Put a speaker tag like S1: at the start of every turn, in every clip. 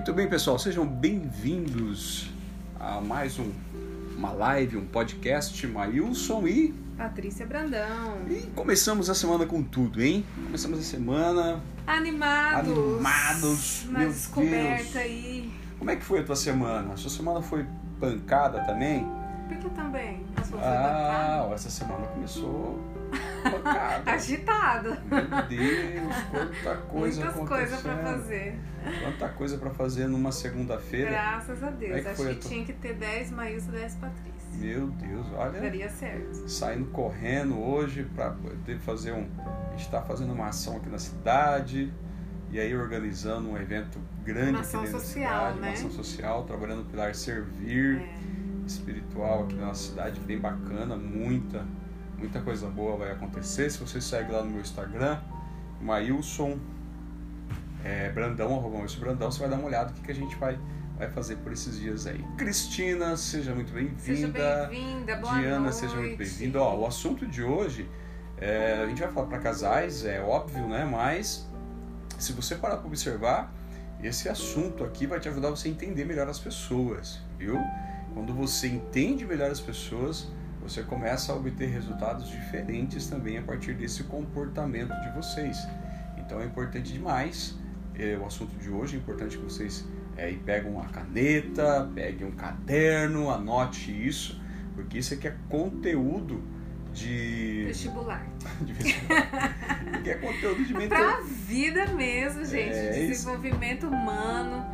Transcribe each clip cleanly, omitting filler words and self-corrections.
S1: Muito bem, pessoal, sejam bem-vindos a mais uma live, um podcast. Maílson e
S2: Patrícia Brandão.
S1: E começamos a semana com tudo, hein? Começamos a semana animados.
S2: Na descoberta aí.
S1: Como é que foi a tua semana? A sua semana foi pancada também?
S2: Por que também? A sua foi pancada?
S1: Essa semana começou pancada.
S2: Agitada.
S1: Meu Deus, quanta coisa
S2: Muitas
S1: acontecendo.
S2: coisas pra fazer.
S1: Quanta coisa pra fazer numa segunda-feira.
S2: Graças a Deus.
S1: Acho
S2: que tinha que ter 10 Maílson e 10 Patrícia.
S1: Meu Deus, olha.
S2: Daria certo.
S1: Saindo correndo hoje pra poder fazer A gente tá fazendo uma ação aqui na cidade. E aí organizando um evento grande
S2: uma
S1: aqui
S2: ação
S1: dentro
S2: social,
S1: da cidade.
S2: né?
S1: Uma ação social, trabalhando no pilar servir. Espiritual aqui na nossa cidade, bem bacana, muita coisa boa vai acontecer. Se você segue lá no meu Instagram, Maílson Brandão, @Maílson Brandão, você vai dar uma olhada no que a gente vai fazer por esses dias aí. Cristina, seja muito bem-vinda.
S2: Seja bem-vinda, boa
S1: Diana,
S2: noite.
S1: seja muito bem-vinda. O assunto de hoje, a gente vai falar para casais, é óbvio, né? Mas se você parar para observar, esse assunto aqui vai te ajudar você a entender melhor as pessoas, viu? Quando você entende melhor as pessoas, você começa a obter resultados diferentes também a partir desse comportamento de vocês. Então é importante demais, o assunto de hoje é importante que vocês peguem uma caneta, peguem um caderno, anote isso, porque isso aqui é conteúdo de
S2: vestibular.
S1: Porque é conteúdo de
S2: pra vida mesmo, gente. Desenvolvimento humano.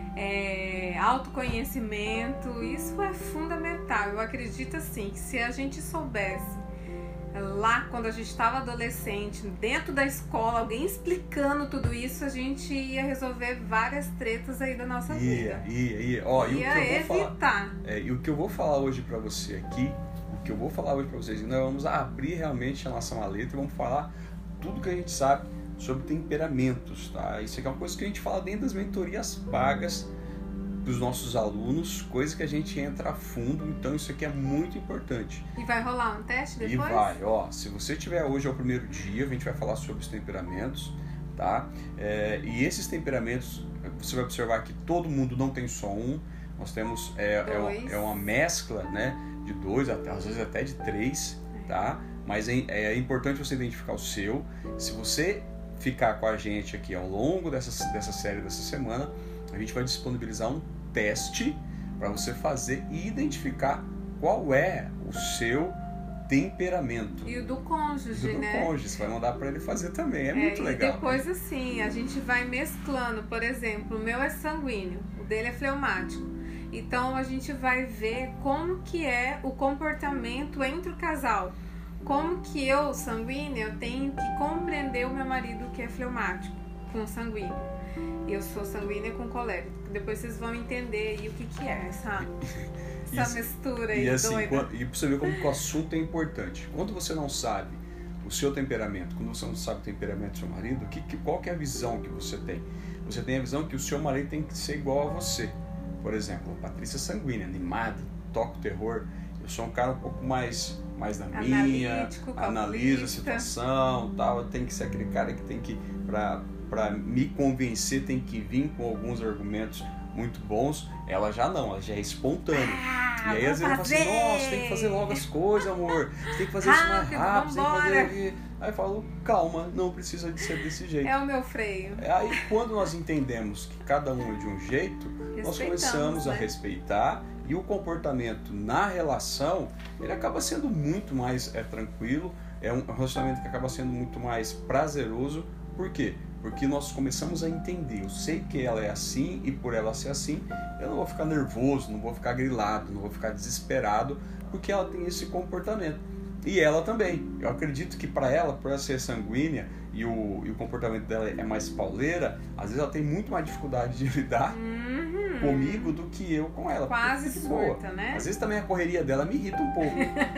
S2: Autoconhecimento, isso é fundamental. Eu acredito assim que se a gente soubesse lá quando a gente estava adolescente, dentro da escola, alguém explicando tudo isso, a gente ia resolver várias tretas aí da nossa vida.
S1: Ia evitar. E o que eu vou falar hoje para você aqui, nós vamos abrir realmente a nossa maleta e vamos falar tudo que a gente sabe sobre temperamentos, tá? Isso aqui é uma coisa que a gente fala dentro das mentorias pagas dos nossos alunos, coisa que a gente entra a fundo, então isso aqui é muito importante.
S2: E vai rolar um teste depois?
S1: E vai, se você tiver hoje é o primeiro dia, a gente vai falar sobre os temperamentos, tá? E esses temperamentos, você vai observar que todo mundo não tem só um, nós temos uma mescla, né, de 2, às vezes até de 3, tá? Mas é importante você identificar o seu. Se você ficar com a gente aqui ao longo dessa série dessa semana, a gente vai disponibilizar um teste para você fazer e identificar qual é o seu temperamento.
S2: E o do cônjuge, né?
S1: Do cônjuge, você vai mandar para ele fazer também, é muito legal.
S2: E depois assim, a gente vai mesclando, por exemplo, o meu é sanguíneo, o dele é fleumático. Então a gente vai ver como que é o comportamento entre o casal. Como que eu, sanguínea, eu tenho que compreender o meu marido que é fleumático, com sanguíneo. Eu sou sanguínea com colérico. Depois vocês vão entender aí o que é essa mistura aí doida.
S1: E pra você ver como que o assunto é importante. Quando você não sabe o seu temperamento, quando você não sabe o temperamento do seu marido, qual que é a visão que você tem? Você tem a visão que o seu marido tem que ser igual a você. Por exemplo, a Patrícia é sanguínea, animada, toca o terror. Eu sou um cara um pouco mais na minha, analisa a situação, tal. Eu tenho que ser aquele cara que tem que, para me convencer, tem que vir com alguns argumentos muito bons. Ela já não, ela já é espontânea. E aí às vezes eu falo assim, nossa, tem que fazer logo as coisas, amor. Você tem que fazer isso mais rápido, tem que fazer. Aí eu falo, calma, não precisa de ser desse jeito.
S2: É o meu freio.
S1: Aí quando nós entendemos que cada um é de um jeito, nós começamos a respeitar. E o comportamento na relação, ele acaba sendo muito mais tranquilo, é um relacionamento que acaba sendo muito mais prazeroso. Por quê? Porque nós começamos a entender, eu sei que ela é assim e por ela ser assim, eu não vou ficar nervoso, não vou ficar grilado, não vou ficar desesperado, porque ela tem esse comportamento. E ela também. Eu acredito que para ela, por ela ser sanguínea e o comportamento dela é mais pauleira, às vezes ela tem muito mais dificuldade de lidar comigo do que eu com ela.
S2: Quase surta, né?
S1: Às vezes também a correria dela me irrita um pouco.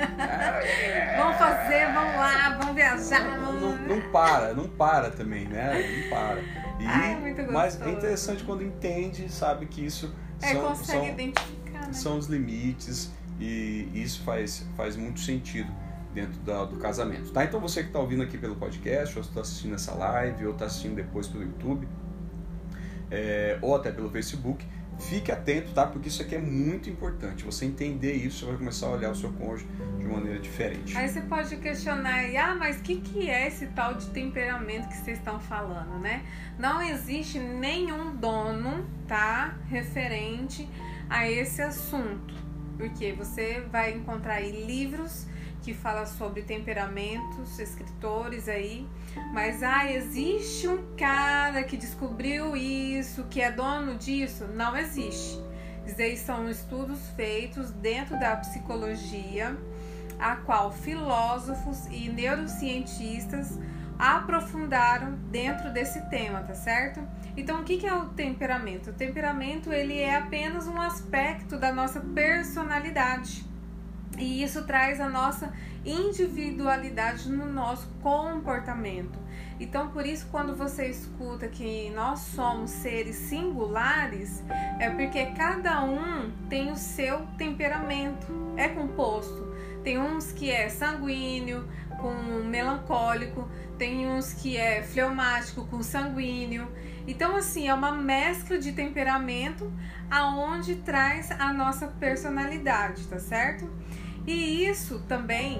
S2: Vamos fazer, vamos lá, vamos viajar.
S1: Não para também, né? Não para. Mas é interessante quando entende, sabe que isso
S2: consegue identificar, né?
S1: São os limites e isso faz muito sentido dentro do casamento, tá? Então você que está ouvindo aqui pelo podcast, ou está assistindo essa live, ou está assistindo depois pelo YouTube, ou até pelo Facebook. Fique atento, tá? Porque isso aqui é muito importante. Você entender isso, você vai começar a olhar o seu cônjuge de maneira diferente.
S2: Aí você pode questionar aí, mas o que é esse tal de temperamento que vocês estão falando, né? Não existe nenhum dono, tá? Referente a esse assunto. Porque você vai encontrar aí livros que falam sobre temperamentos, escritores aí, mas existe um cara que descobriu isso, que é dono disso? Não existe. Isso aí são estudos feitos dentro da psicologia, a qual filósofos e neurocientistas aprofundaram dentro desse tema, tá certo? Então, o que é o temperamento? O temperamento, ele é apenas um aspecto da nossa personalidade. E isso traz a nossa individualidade no nosso comportamento. Então, por isso, quando você escuta que nós somos seres singulares, é porque cada um tem o seu temperamento, é composto. Tem uns que é sanguíneo com melancólico, tem uns que é fleumático com sanguíneo. Então, assim, é uma mescla de temperamento aonde traz a nossa personalidade, tá certo? E isso também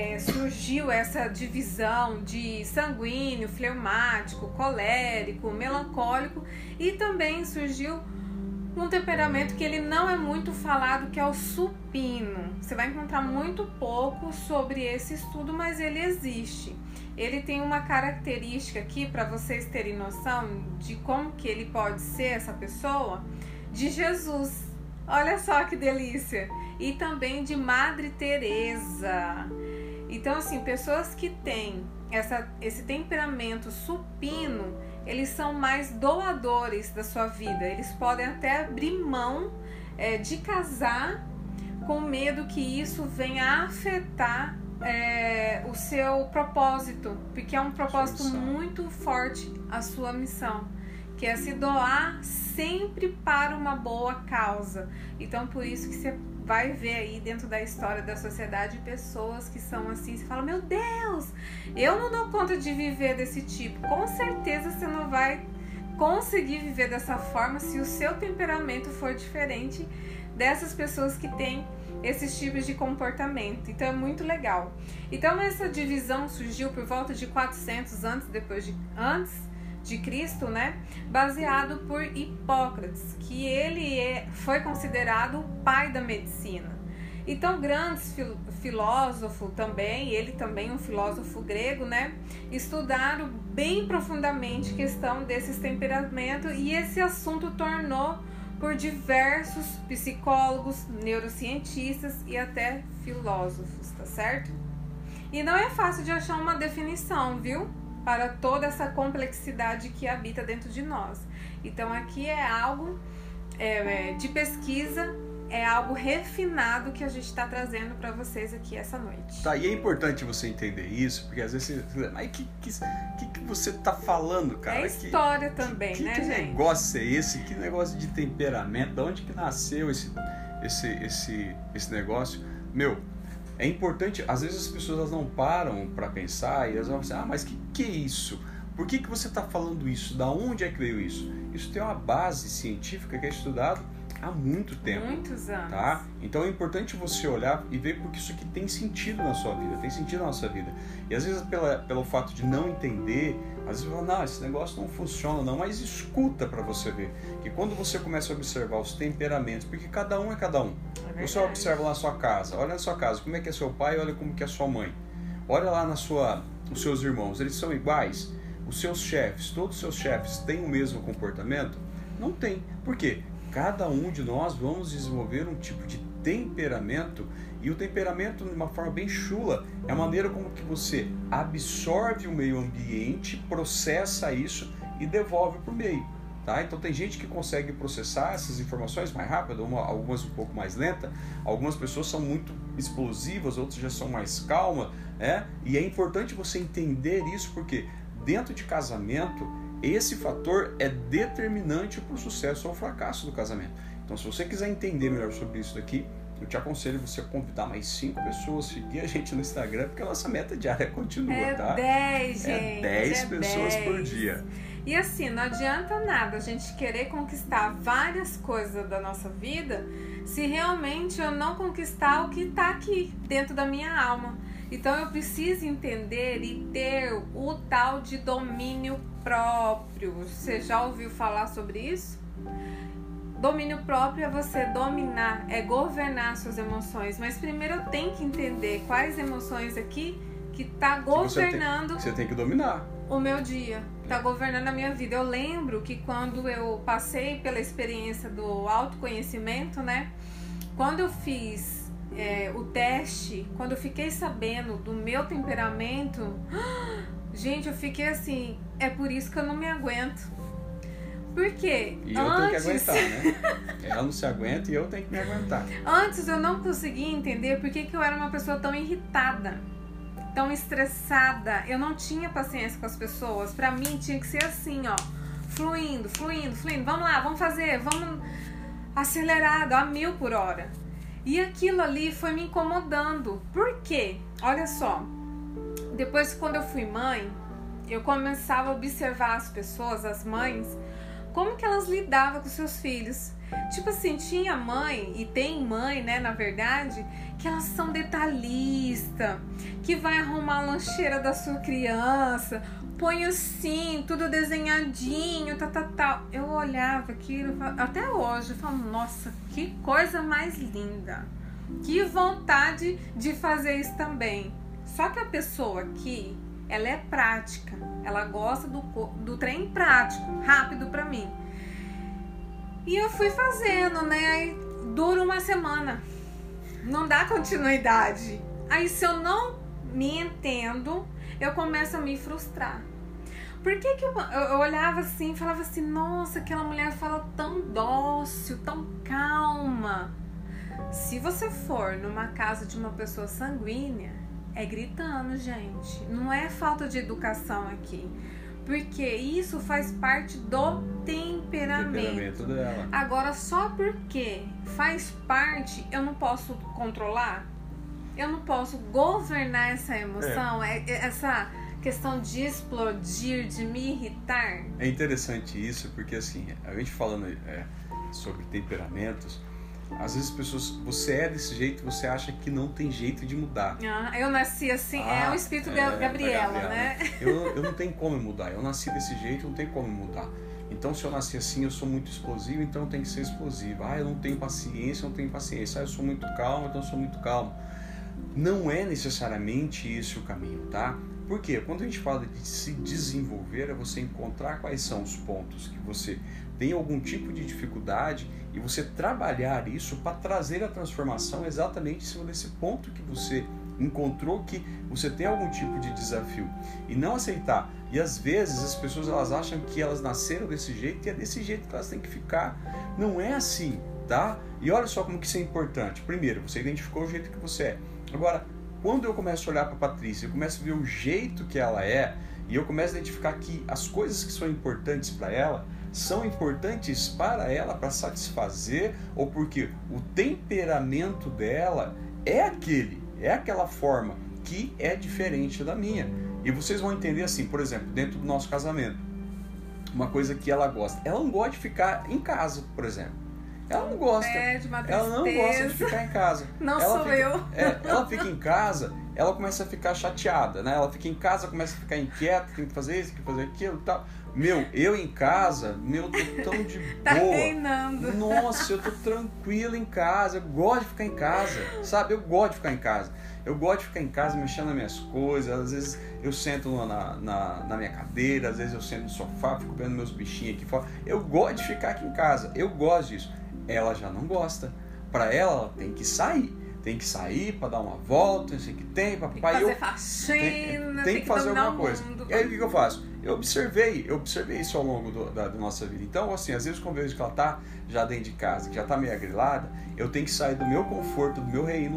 S2: surgiu essa divisão de sanguíneo, fleumático, colérico, melancólico, e também surgiu um temperamento que ele não é muito falado, que é o supino. Você vai encontrar muito pouco sobre esse estudo, mas ele existe. Ele tem uma característica aqui, para vocês terem noção de como que ele pode ser essa pessoa, de Jesus. Olha só que delícia! E também de Madre Teresa. Então, assim, pessoas que têm esse temperamento supino, eles são mais doadores da sua vida. Eles podem até abrir mão de casar com medo que isso venha a afetar o seu propósito, porque é um propósito muito forte a sua missão, que é se doar sempre para uma boa causa. Então, por isso que você vai ver aí dentro da história da sociedade pessoas que são assim, você fala, meu Deus, eu não dou conta de viver desse tipo. Com certeza você não vai conseguir viver dessa forma se o seu temperamento for diferente dessas pessoas que têm esses tipos de comportamento. Então é muito legal. Então essa divisão surgiu por volta de 400 antes de Cristo, né? Baseado por Hipócrates, que ele foi considerado o pai da medicina. Então grandes filósofos também, ele também um filósofo grego, né? Estudaram bem profundamente a questão desses temperamentos, e esse assunto tornou por diversos psicólogos, neurocientistas e até filósofos, tá certo? E não é fácil de achar uma definição, viu? Para toda essa complexidade que habita dentro de nós. Então aqui é algo de pesquisa, é algo refinado que a gente está trazendo para vocês aqui essa noite.
S1: Tá, e é importante você entender isso, porque às vezes você... Mas que você tá falando, cara?
S2: É história também, né, gente?
S1: Que negócio é esse? Que negócio de temperamento? De onde que nasceu esse negócio? Meu, é importante, às vezes as pessoas elas não param para pensar e elas vão pensar, mas que é isso? Por que você está falando isso? Da onde é que veio isso? Isso tem uma base científica que é estudado há muito tempo.
S2: Muitos anos.
S1: Tá? Então é importante você olhar e ver porque isso aqui tem sentido na sua vida, tem sentido na nossa vida. E às vezes pelo fato de não entender, às vezes você fala, não, esse negócio não funciona não, mas escuta para você ver. Que quando você começa a observar os temperamentos, porque cada um é cada um. Você observa lá na sua casa, olha na sua casa, como é que é seu pai, olha como que é sua mãe. Olha lá os seus irmãos, eles são iguais? Os seus chefes, todos os seus chefes têm o mesmo comportamento? Não tem. Por quê? Cada um de nós vamos desenvolver um tipo de temperamento, e o temperamento, de uma forma bem chula, é a maneira como que você absorve o meio ambiente, processa isso e devolve para o meio. Tá? Então tem gente que consegue processar essas informações mais rápido, algumas um pouco mais lenta, algumas pessoas são muito explosivas, outras já são mais calmas, né? E é importante você entender isso, porque dentro de casamento, esse fator é determinante para o sucesso ou fracasso do casamento. Então, se você quiser entender melhor sobre isso daqui, eu te aconselho você convidar mais 5 pessoas, seguir a gente no Instagram, porque a nossa meta diária continua, tá?
S2: 10, gente.
S1: É 10 pessoas por dia.
S2: E assim, não adianta nada a gente querer conquistar várias coisas da nossa vida se realmente eu não conquistar o que está aqui dentro da minha alma. Então eu preciso entender e ter o tal de domínio próprio. Você já ouviu falar sobre isso? Domínio próprio é você dominar, é governar suas emoções. Mas primeiro eu tenho que entender quais emoções aqui que tá governando.
S1: Você tem que dominar
S2: o meu dia, tá governando a minha vida. Eu lembro que quando eu passei pela experiência do autoconhecimento, né? Quando eu fiz o teste, quando eu fiquei sabendo do meu temperamento, gente, eu fiquei assim, é por isso que eu não me aguento. Por quê?
S1: E eu tenho que aguentar, né? Ela não se aguenta e eu tenho que me aguentar.
S2: Antes eu não conseguia entender por que eu era uma pessoa tão irritada, tão estressada. Eu não tinha paciência com as pessoas. Pra mim tinha que ser assim, ó, fluindo. Vamos lá, vamos fazer, vamos acelerado, a 1000 por hora. E aquilo ali foi me incomodando. Por quê? Olha só, depois quando eu fui mãe, eu começava a observar as pessoas, as mães, como que elas lidavam com seus filhos. Tipo assim, tinha mãe, e tem mãe, né, na verdade, que elas são detalhistas, que vai arrumar a lancheira da sua criança, põe assim, tudo desenhadinho, tal. Eu olhava aquilo, até hoje, eu falo, nossa, que coisa mais linda. Que vontade de fazer isso também. Só que a pessoa aqui, ela é prática, ela gosta do trem prático, rápido pra mim. E eu fui fazendo, né? Aí dura uma semana, não dá continuidade. Aí se eu não me entendo, eu começo a me frustrar. Por que eu olhava assim e falava assim, nossa, aquela mulher fala tão dócil, tão calma. Se você for numa casa de uma pessoa sanguínea, é gritando, gente. Não é falta de educação aqui. Porque isso faz parte do temperamento
S1: dela.
S2: Agora, só porque faz parte, eu não posso controlar? Eu não posso governar essa emoção? Essa questão de explodir, de me irritar?
S1: É interessante isso, porque assim, a gente falando sobre temperamentos, às vezes as pessoas, você é desse jeito, você acha que não tem jeito de mudar.
S2: Eu nasci assim, é o espírito da Gabriela, né?
S1: Eu não tenho como mudar, eu nasci desse jeito, não tem como mudar. Então se eu nasci assim, eu sou muito explosivo, então eu tenho que ser explosivo. Eu não tenho paciência, eu não tenho paciência. Eu sou muito calmo, então eu sou muito calmo. Não é necessariamente esse o caminho, tá? Por quê? Quando a gente fala de se desenvolver, é você encontrar quais são os pontos que você tem algum tipo de dificuldade e você trabalhar isso para trazer a transformação exatamente em cima desse ponto que você encontrou que você tem algum tipo de desafio e não aceitar. E às vezes as pessoas elas acham que elas nasceram desse jeito e é desse jeito que elas têm que ficar. Não é assim, tá? E olha só como que isso é importante. Primeiro, você identificou o jeito que você é. Agora, quando eu começo a olhar para a Patrícia, eu começo a ver o jeito que ela é e eu começo a identificar que as coisas que são importantes para ela são importantes para ela, para satisfazer, ou porque o temperamento dela é aquela forma que é diferente da minha. E vocês vão entender assim, por exemplo, dentro do nosso casamento, uma coisa que ela gosta. Ela não gosta de ficar em casa, por exemplo. Ela não gosta. Ela não gosta de ficar em casa.
S2: Não sou eu.
S1: Ela fica em casa, ela começa a ficar chateada, né? Ela fica em casa, começa a ficar inquieta, tem que fazer isso, tem que fazer aquilo e tal. Eu em casa, tô tão de boa.
S2: Tá reinando.
S1: Nossa, eu tô tranquilo em casa. Eu gosto de ficar em casa, sabe? Eu gosto de ficar em casa. Eu gosto de ficar em casa mexendo nas minhas coisas. Às vezes eu sento na minha cadeira, às vezes eu sento no sofá, fico vendo meus bichinhos aqui fora. Eu gosto de ficar aqui em casa. Eu gosto disso. Ela já não gosta. Pra ela tem que sair. Tem que sair pra dar uma volta, não sei o que tem.
S2: Tem que fazer faxina,
S1: tem que fazer alguma coisa.
S2: Mundo.
S1: E aí o que eu faço? Eu observei isso ao longo da nossa vida. Então, assim, às vezes quando eu vejo que ela tá já dentro de casa, que já tá meio agrilada, eu tenho que sair do meu conforto, do meu reino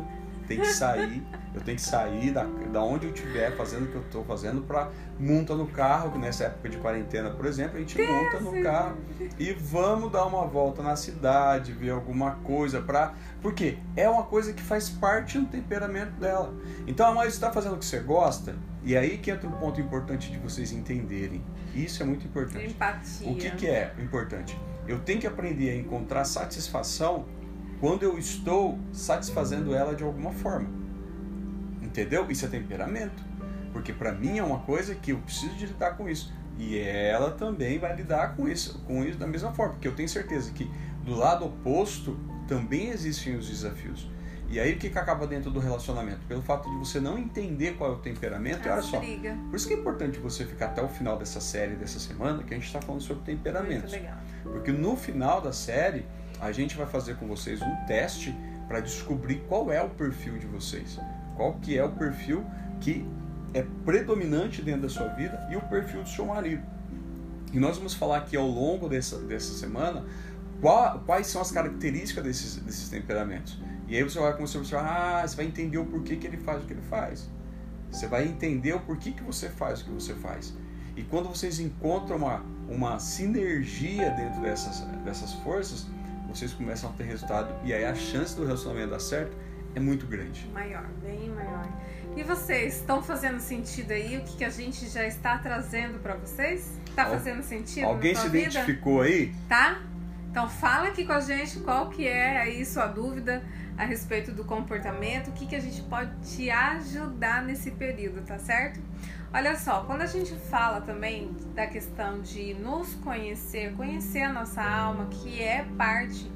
S1: tenho que sair da onde eu estiver fazendo o que eu estou fazendo para monta no carro, que nessa época de quarentena, por exemplo, a gente monta no carro e vamos dar uma volta na cidade, ver alguma coisa porque é uma coisa que faz parte do temperamento dela. Então, mas você está fazendo o que você gosta, e aí que entra um ponto importante de vocês entenderem. Isso é muito importante.
S2: Empatia.
S1: O que é importante? Eu tenho que aprender a encontrar satisfação quando eu estou satisfazendo ela de alguma forma. Entendeu? Isso é temperamento. Porque para mim é uma coisa que eu preciso de lidar com isso. E ela também vai lidar com isso da mesma forma. Porque eu tenho certeza que do lado oposto também existem os desafios. E aí o que acaba dentro do relacionamento? Pelo fato de você não entender qual é o temperamento, olha só.
S2: Briga.
S1: Por isso que é importante você ficar até o final dessa série, dessa semana, que a gente está falando sobre temperamentos.
S2: Muito legal.
S1: Porque no final da série, a gente vai fazer com vocês um teste para descobrir qual é o perfil de vocês. Qual que é o perfil que é predominante dentro da sua vida e o perfil do seu marido. E nós vamos falar aqui ao longo dessa semana quais são as características desses temperamentos. E aí você vai começar a observar, você vai entender o porquê que ele faz o que ele faz. Você vai entender o porquê que você faz o que você faz. E quando vocês encontram uma sinergia dentro dessas forças, vocês começam a ter resultado. E aí a chance do relacionamento dar certo é muito grande.
S2: Maior, bem maior. E vocês, estão fazendo sentido aí? O que a gente já está trazendo para vocês? Está fazendo sentido?
S1: Alguém se identificou aí?
S2: Tá? Então fala aqui com a gente qual que é aí sua dúvida a respeito do comportamento, o que a gente pode te ajudar nesse período, tá certo? Olha só, quando a gente fala também da questão de nos conhecer a nossa alma, que é parte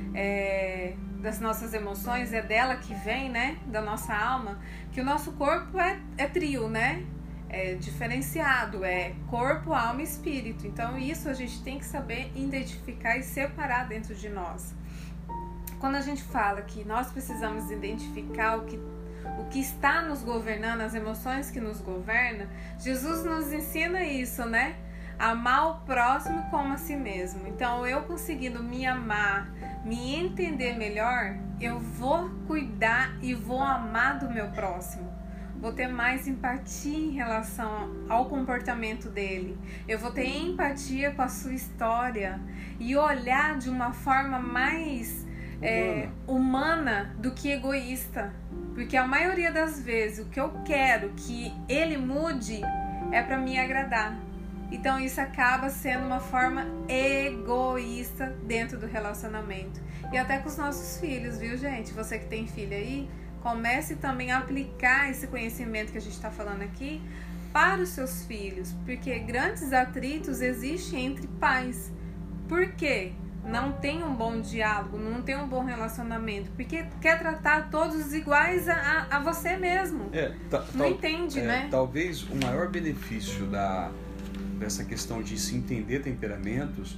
S2: das nossas emoções, é dela que vem, né, da nossa alma, que o nosso corpo é trio, né? É diferenciado, é corpo, alma e espírito. Então isso a gente tem que saber identificar e separar dentro de nós. Quando a gente fala que nós precisamos identificar o que está nos governando, as emoções que nos governam, Jesus nos ensina isso, né? Amar o próximo como a si mesmo. Então eu conseguindo me amar, me entender melhor, eu vou cuidar e vou amar do meu próximo. Vou ter mais empatia em relação ao comportamento dele. Eu vou ter empatia com a sua história e olhar de uma forma mais humana do que egoísta. Porque a maioria das vezes o que eu quero que ele mude é para me agradar. Então isso acaba sendo uma forma egoísta dentro do relacionamento. E até com os nossos filhos, viu, gente? Você que tem filho aí, comece também a aplicar esse conhecimento que a gente está falando aqui para os seus filhos, porque grandes atritos existem entre pais. Por quê? Não tem um bom diálogo, não tem um bom relacionamento, porque quer tratar todos iguais a você mesmo. Não entende, né?
S1: Talvez o maior benefício dessa questão de se entender temperamentos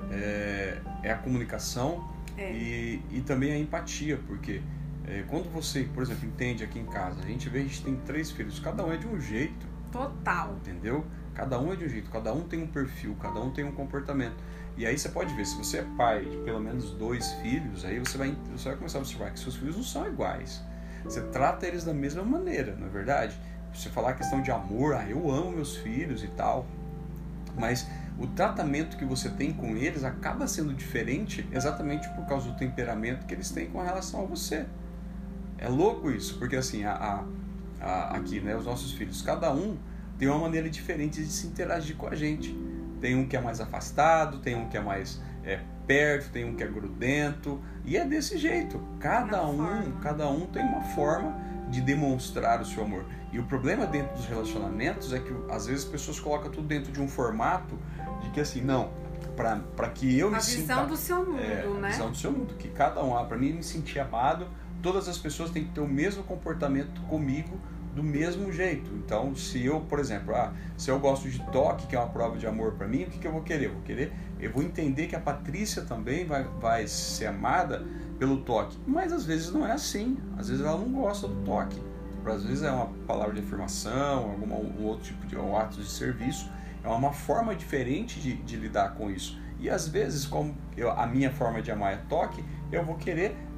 S1: é a comunicação e também a empatia, porque quando você, por exemplo, entende aqui em casa, a gente tem 3 filhos, cada um é de um jeito.
S2: Total.
S1: Entendeu? Cada um é de um jeito, cada um tem um perfil, cada um tem um comportamento. E aí você pode ver, se você é pai de pelo menos 2 filhos, aí você vai começar a observar que seus filhos não são iguais. Você trata eles da mesma maneira, não é verdade? Você falar a questão de amor, eu amo meus filhos e tal, mas o tratamento que você tem com eles acaba sendo diferente exatamente por causa do temperamento que eles têm com relação a você. É louco isso, porque assim, aqui, né, os nossos filhos, cada um tem uma maneira diferente de se interagir com a gente. Tem um que é mais afastado, tem um que é mais perto, tem um que é grudento, e é desse jeito. Cada um tem uma forma de demonstrar o seu amor. E o problema dentro dos relacionamentos é que às vezes as pessoas colocam tudo dentro de um formato de que assim, não, para que eu me sinta...
S2: A visão do seu mundo, né?
S1: A visão do seu mundo, que cada um, para mim me sentir amado, todas as pessoas têm que ter o mesmo comportamento comigo, do mesmo jeito. Então, se eu, por exemplo, se eu gosto de toque, que é uma prova de amor para mim, o que eu vou querer? Eu vou entender que a Patrícia também vai ser amada pelo toque. Mas às vezes não é assim. Às vezes ela não gosta do toque. Às vezes é uma palavra de afirmação, um outro tipo de ato de serviço. É uma forma diferente de lidar com isso. E às vezes, como a minha forma de amar é toque, eu vou querer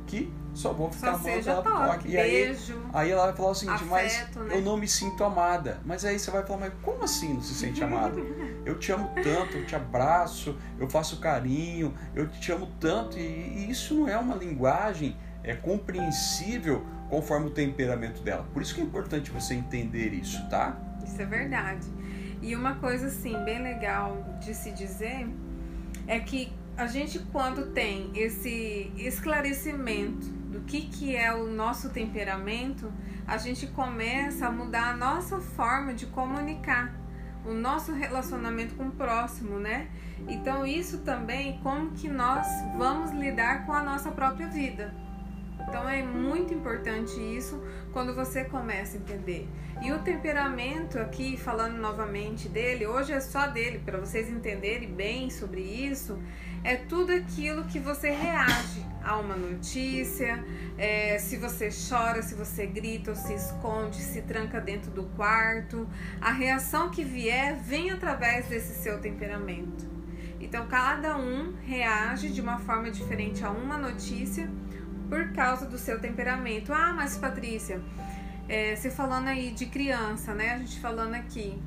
S1: que só vou ficar
S2: só seja
S1: ela toque. E
S2: beijo,
S1: aí ela vai falar o seguinte,
S2: afeto,
S1: mas
S2: né?
S1: eu não me sinto amada. Mas aí você vai falar, mas como assim não se sente amada? Eu te amo tanto, eu te abraço, eu faço carinho, eu te amo tanto. E isso não é uma linguagem compreensível conforme o temperamento dela. Por isso que é importante você entender isso, tá?
S2: Isso é verdade. E uma coisa assim, bem legal de se dizer, é que a gente, quando tem esse esclarecimento do que é o nosso temperamento, a gente começa a mudar a nossa forma de comunicar, o nosso relacionamento com o próximo, né? Então isso também, como que nós vamos lidar com a nossa própria vida. Então é muito importante isso quando você começa a entender. E o temperamento aqui, falando novamente dele, hoje é só dele, para vocês entenderem bem sobre isso, é tudo aquilo que você reage a uma notícia, se você chora, se você grita ou se esconde, se tranca dentro do quarto, a reação que vier vem através desse seu temperamento. Então cada um reage de uma forma diferente a uma notícia por causa do seu temperamento. Ah, mas Patrícia, você falando aí de criança, né? A gente falando aqui.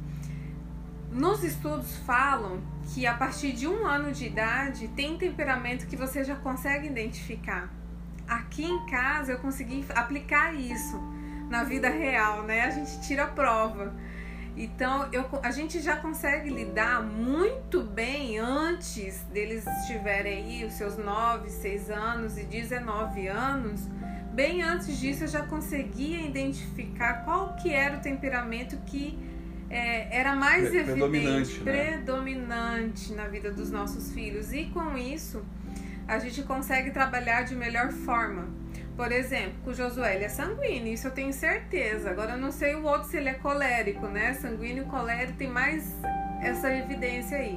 S2: Nos estudos falam que a partir de 1 ano de idade tem temperamento que você já consegue identificar. Aqui em casa eu consegui aplicar isso na vida real, né? A gente tira a prova. Então, a gente já consegue lidar muito bem antes deles estiverem aí, os seus 9, 6 anos e 19 anos. Bem antes disso, eu já conseguia identificar qual que era o temperamento que era mais evidente, predominante na vida dos nossos filhos. E com isso, a gente consegue trabalhar de melhor forma. Por exemplo, com o Josué, ele é sanguíneo, isso eu tenho certeza. Agora eu não sei o outro se ele é colérico, né? Sanguíneo e colérico tem mais essa evidência aí.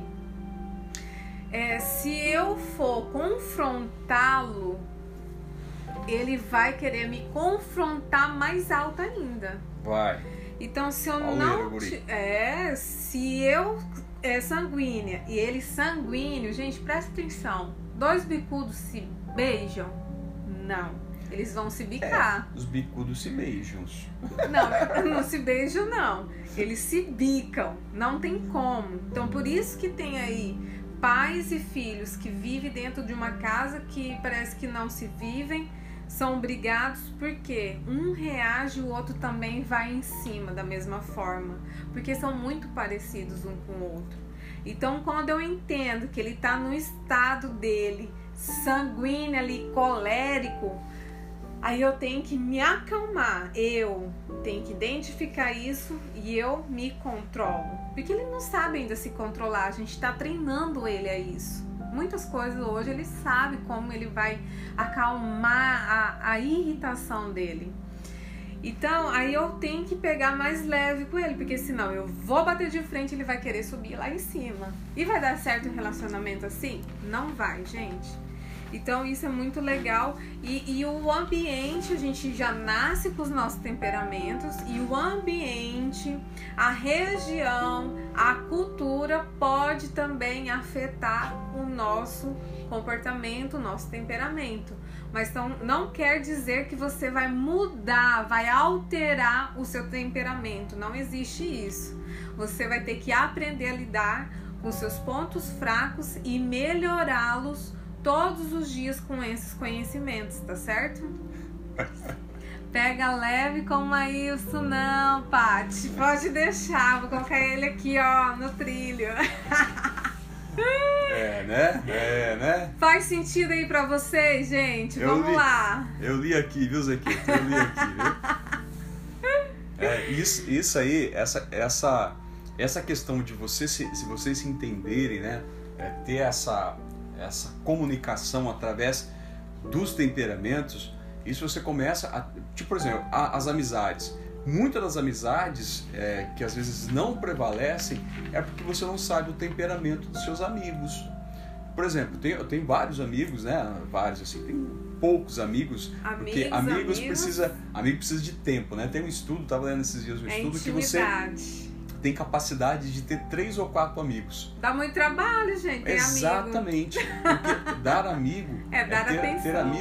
S2: Se eu for confrontá-lo, ele vai querer me confrontar mais alto ainda.
S1: Vai.
S2: Então se eu se eu sanguínea e ele sanguíneo, gente, presta atenção. 2 bicudos se beijam? Não. Eles vão se bicar.
S1: Os bicudos se beijam.
S2: Não se beijam, não. Eles se bicam. Não tem como. Então, por isso que tem aí pais e filhos que vivem dentro de uma casa que parece que não se vivem, são brigados porque um reage e o outro também vai em cima da mesma forma. Porque são muito parecidos um com o outro. Então, quando eu entendo que ele está no estado dele, sanguíneo ali, colérico, aí eu tenho que me acalmar, eu tenho que identificar isso e eu me controlo. Porque ele não sabe ainda se controlar, a gente está treinando ele a isso. Muitas coisas hoje ele sabe como ele vai acalmar a irritação dele. Então, aí eu tenho que pegar mais leve com ele, porque senão eu vou bater de frente e ele vai querer subir lá em cima. E vai dar certo um relacionamento assim? Não vai, gente. Então isso é muito legal e o ambiente, a gente já nasce com os nossos temperamentos e o ambiente, a região, a cultura pode também afetar o nosso comportamento, o nosso temperamento. Mas então, não quer dizer que você vai mudar, vai alterar o seu temperamento, não existe isso. Você vai ter que aprender a lidar com seus pontos fracos e melhorá-los todos os dias com esses conhecimentos, tá certo? Pega leve com o Maílson, não, Paty. Pode deixar, vou colocar ele aqui, ó, no trilho.
S1: né?
S2: Faz sentido aí pra vocês, gente? Vamos lá.
S1: Eu li aqui, viu, Zequita? Eu li aqui, viu? Isso aí, essa questão de você se vocês se entenderem, né? Ter essa comunicação através dos temperamentos, isso você começa tipo, por exemplo, as amizades. Muitas das amizades que às vezes não prevalecem é porque você não sabe o temperamento dos seus amigos. Por exemplo, eu tenho vários amigos, né? Vários, assim, tem poucos amigos, porque amigo precisa de tempo, né? Tem um estudo, estava lendo esses dias um estudo que você tem capacidade de ter 3 ou 4 amigos.
S2: Dá muito trabalho, gente, ter
S1: Exatamente.
S2: amigo.
S1: Porque dar amigo
S2: dar atenção.
S1: Ter amigo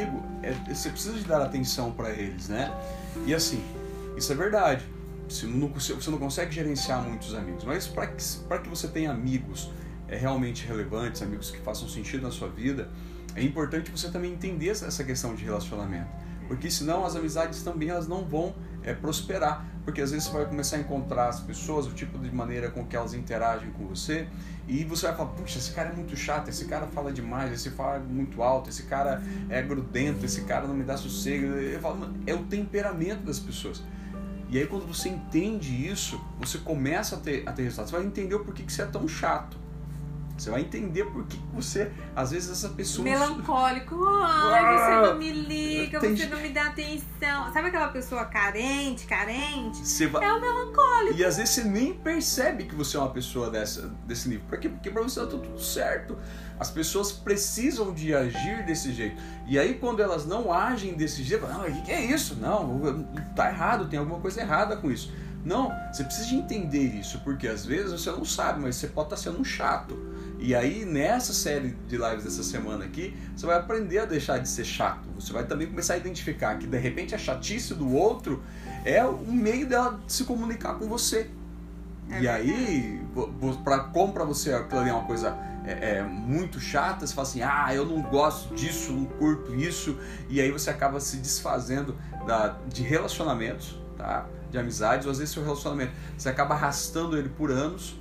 S1: você precisa de dar atenção para eles, né? E assim, isso é verdade. Você não consegue gerenciar muitos amigos, mas para que você tenha amigos realmente relevantes, amigos que façam sentido na sua vida, é importante você também entender essa questão de relacionamento, porque senão as amizades também elas não vão prosperar, porque às vezes você vai começar a encontrar as pessoas, o tipo de maneira com que elas interagem com você, e você vai falar, puxa, esse cara é muito chato, esse cara fala demais, esse fala muito alto, esse cara é grudento, esse cara não me dá sossego. Eu falo, é o temperamento das pessoas. E aí quando você entende isso, você começa a ter resultados. Você vai entender o porquê que você é tão chato. Você vai entender por que você, às vezes, essa pessoa...
S2: Melancólico. Ai, você não me liga, você não me dá atenção. Sabe aquela pessoa carente?
S1: Vai...
S2: É o melancólico.
S1: E às vezes você nem percebe que você é uma pessoa desse nível. Por quê? Porque pra você tá tudo certo. As pessoas precisam de agir desse jeito. E aí, quando elas não agem desse jeito, não, o que é isso? Não, tá errado, tem alguma coisa errada com isso. Não, você precisa de entender isso, porque às vezes você não sabe, mas você pode estar sendo um chato. E aí, nessa série de lives dessa semana aqui, você vai aprender a deixar de ser chato. Você vai também começar a identificar que, de repente, a chatice do outro é um meio dela de se comunicar com você. E aí, como para você aquilo ali é uma coisa muito chata, você fala assim, eu não gosto disso, não curto isso, e aí você acaba se desfazendo de relacionamentos, tá? De amizades, ou às vezes seu relacionamento, você acaba arrastando ele por anos,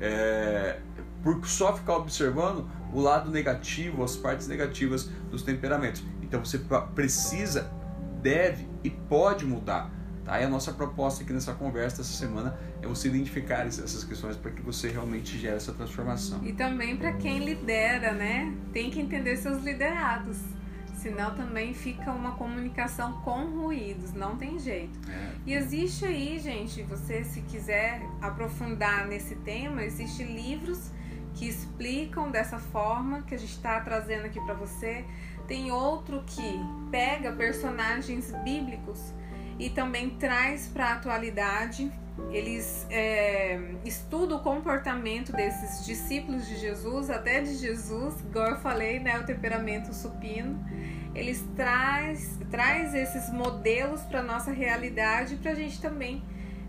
S1: por só ficar observando o lado negativo, as partes negativas dos temperamentos. Então você precisa, deve e pode mudar. Tá? E a nossa proposta aqui nessa conversa essa semana é você identificar essas questões para que você realmente gere essa transformação.
S2: E também para quem lidera, né? Tem que entender seus liderados. Senão também fica uma comunicação com ruídos, não tem jeito. E existe aí, gente, você se quiser aprofundar nesse tema, existem livros que explicam dessa forma que a gente está trazendo aqui para você. Tem outro que pega personagens bíblicos e também traz para a atualidade. Eles estudam o comportamento desses discípulos de Jesus, até de Jesus, igual eu falei, né, o temperamento supino. Eles traz esses modelos para a nossa realidade, para a gente também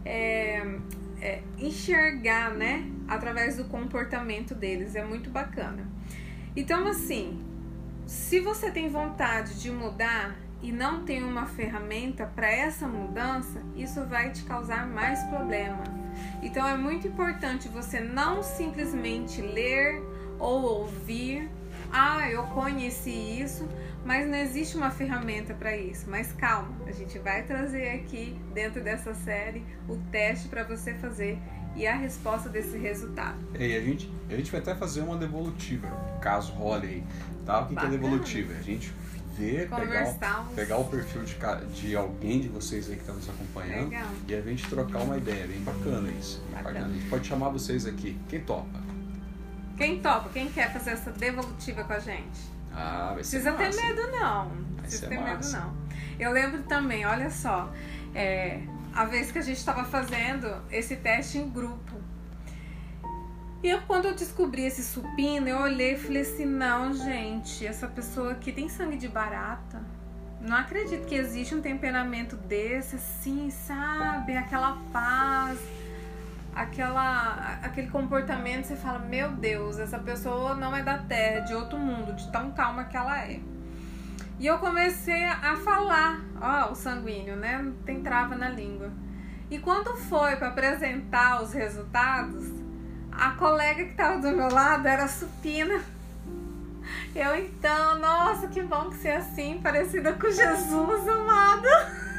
S2: enxergar, né, através do comportamento deles. É muito bacana. Então, assim, se você tem vontade de mudar e não tem uma ferramenta para essa mudança, isso vai te causar mais problema. Então é muito importante você não simplesmente ler ou ouvir, eu conheci isso, mas não existe uma ferramenta para isso. Mas calma, a gente vai trazer aqui dentro dessa série o teste para você fazer e a resposta desse resultado.
S1: E a gente vai até fazer uma devolutiva, caso role aí, tá? O que é devolutiva? A gente ver, pegar o perfil de alguém de vocês aí que está nos acompanhando.
S2: Legal.
S1: E a gente trocar uma ideia, bem bacana isso. Bacana. A gente pode chamar vocês aqui. Quem topa?
S2: Quem topa? Quem quer fazer essa devolutiva com a gente?
S1: Vai ser
S2: Precisa
S1: massa.
S2: ter medo não. Precisa ter medo não. Eu lembro também, olha só, a vez que a gente estava fazendo esse teste em grupo. E quando eu descobri esse supino, eu olhei e falei assim, não, gente, essa pessoa aqui tem sangue de barata. Não acredito que existe um temperamento desse, assim, sabe? Aquela paz, aquele comportamento, você fala, meu Deus, essa pessoa não é da terra, é de outro mundo, de tão calma que ela é. E eu comecei a falar, o sanguíneo, né? Não tem trava na língua. E quando foi para apresentar os resultados, a colega que estava do meu lado era supina. Eu então, nossa, que bom que você é assim, parecida com Jesus, amado.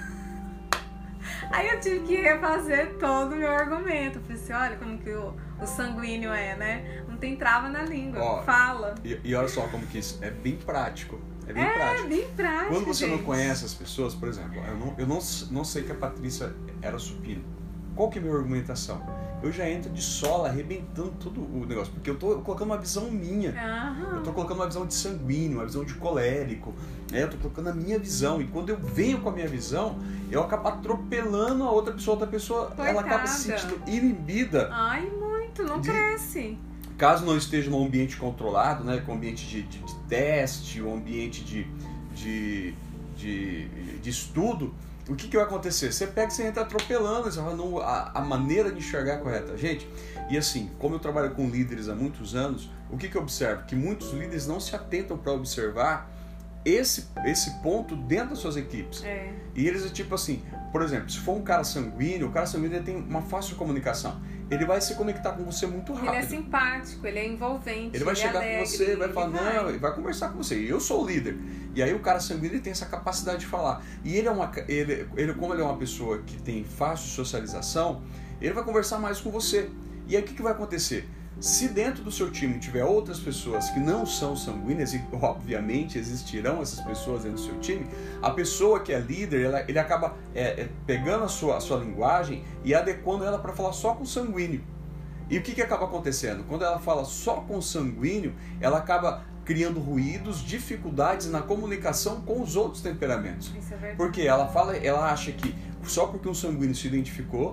S2: Aí eu tive que refazer todo o meu argumento. Eu falei assim, olha como que o sanguíneo é, né? Não tem trava na língua, fala.
S1: E olha só como que isso é bem prático. É bem prático. Quando você não conhece as pessoas, por exemplo, eu não sei que a Patrícia era supina. Qual que é a minha argumentação? Eu já entro de sola, arrebentando todo o negócio, porque eu tô colocando uma visão minha. Eu tô colocando uma visão de sanguíneo, uma visão de colérico, eu tô colocando a minha visão, e quando eu venho com a minha visão, eu acabo atropelando a outra pessoa,
S2: Coitada.
S1: Ela acaba se sentindo inibida.
S2: Ai, muito, não cresce.
S1: Caso não esteja num ambiente controlado, né, com um ambiente de teste, um ambiente de de estudo, o que vai acontecer? Você pega e você entra atropelando, você fala, a maneira de enxergar é correta. Gente, e assim, como eu trabalho com líderes há muitos anos, o que eu observo? Que muitos líderes não se atentam para observar esse ponto dentro das suas equipes. E eles, tipo assim, por exemplo, se for um cara sanguíneo, o cara sanguíneo ele tem uma fácil comunicação. Ele vai se conectar com você muito rápido.
S2: Ele é simpático, ele é envolvente.
S1: Ele vai chegar com você, vai falar, não, ele vai conversar com você. Eu sou o líder. E aí o cara sanguíneo ele tem essa capacidade de falar. E ele como ele é uma pessoa que tem fácil socialização, ele vai conversar mais com você. E aí o que vai acontecer? Se dentro do seu time tiver outras pessoas que não são sanguíneas, e obviamente existirão essas pessoas dentro do seu time, a pessoa que é líder, ele acaba pegando a sua linguagem e adequando ela para falar só com sanguíneo. E o que acaba acontecendo? Quando ela fala só com sanguíneo, ela acaba criando ruídos, dificuldades na comunicação com os outros temperamentos.
S2: Isso é verdade.
S1: Porque ela acha que só porque um sanguíneo se identificou,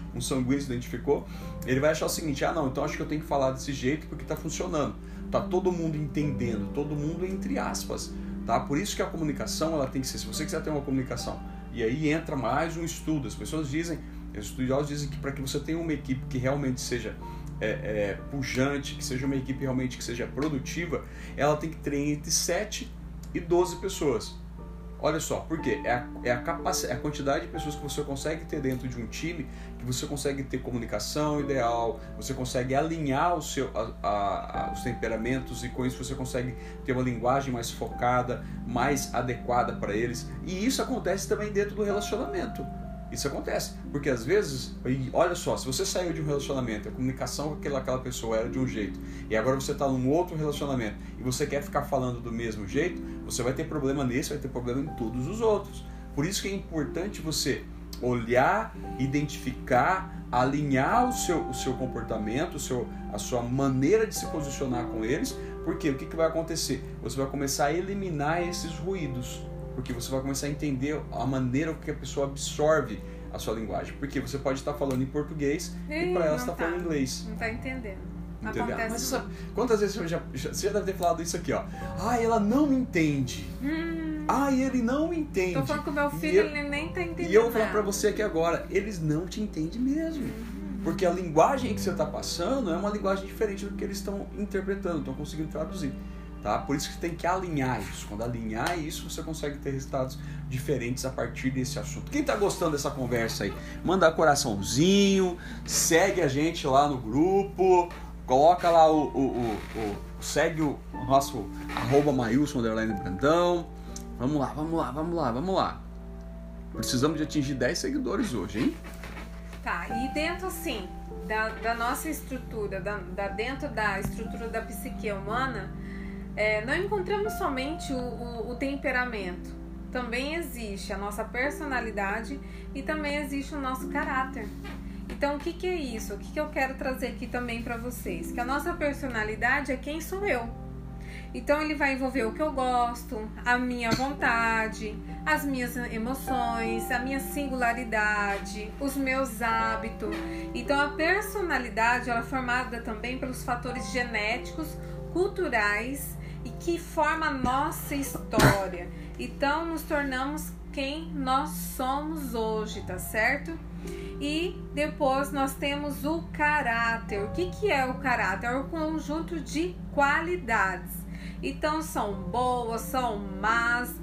S1: ele vai achar o seguinte, não, então acho que eu tenho que falar desse jeito porque está funcionando, está todo mundo entendendo, todo mundo entre aspas, tá? Por isso que a comunicação ela tem que ser, se você quiser ter uma comunicação, e aí entra mais um estudo, os estudiosos dizem que para que você tenha uma equipe que realmente seja pujante, que seja uma equipe realmente que seja produtiva, ela tem que ter entre 7 e 12 pessoas. Olha só, por quê? É a quantidade de pessoas que você consegue ter dentro de um time, que você consegue ter comunicação ideal, você consegue alinhar os temperamentos e com isso você consegue ter uma linguagem mais focada, mais adequada para eles. E isso acontece também dentro do relacionamento. Isso acontece, porque às vezes, olha só, se você saiu de um relacionamento, a comunicação com aquela pessoa era de um jeito, e agora você está num outro relacionamento, e você quer ficar falando do mesmo jeito, você vai ter problema nesse, vai ter problema em todos os outros. Por isso que é importante você olhar, identificar, alinhar o seu comportamento, a sua maneira de se posicionar com eles, porque o que vai acontecer? Você vai começar a eliminar esses ruídos. Porque você vai começar a entender a maneira que a pessoa absorve a sua linguagem. Porque você pode estar falando em português e para ela você está falando em inglês.
S2: Não está entendendo.
S1: Mas quantas vezes você já deve ter falado isso aqui, ó? Ela não me entende. Ele não me entende.
S2: Tô falando com o meu filho, ele nem tá entendendo.
S1: E eu vou falar para você aqui agora, eles não te entendem mesmo. Porque a linguagem que você está passando é uma linguagem diferente do que eles estão interpretando, estão conseguindo traduzir. Tá? Por isso que tem que alinhar isso. Quando alinhar isso, você consegue ter resultados diferentes a partir desse assunto. Quem está gostando dessa conversa aí, manda coraçãozinho, segue a gente lá no grupo, coloca lá segue o nosso @mailson_brandão. Vamos lá. Precisamos de atingir 10 seguidores hoje, hein?
S2: Tá, e dentro assim, da nossa estrutura, dentro da estrutura da psique humana, não encontramos somente o temperamento. Também existe a nossa personalidade e também existe o nosso caráter. Então, o que é isso? O que eu quero trazer aqui também para vocês? Que a nossa personalidade é quem sou eu. Então, ele vai envolver o que eu gosto, a minha vontade, as minhas emoções, a minha singularidade, os meus hábitos. Então, a personalidade ela é formada também pelos fatores genéticos, culturais e que forma a nossa história. Então, nos tornamos quem nós somos hoje, tá certo? E depois nós temos o caráter. O que é o caráter? É um conjunto de qualidades. Então, são boas, são más.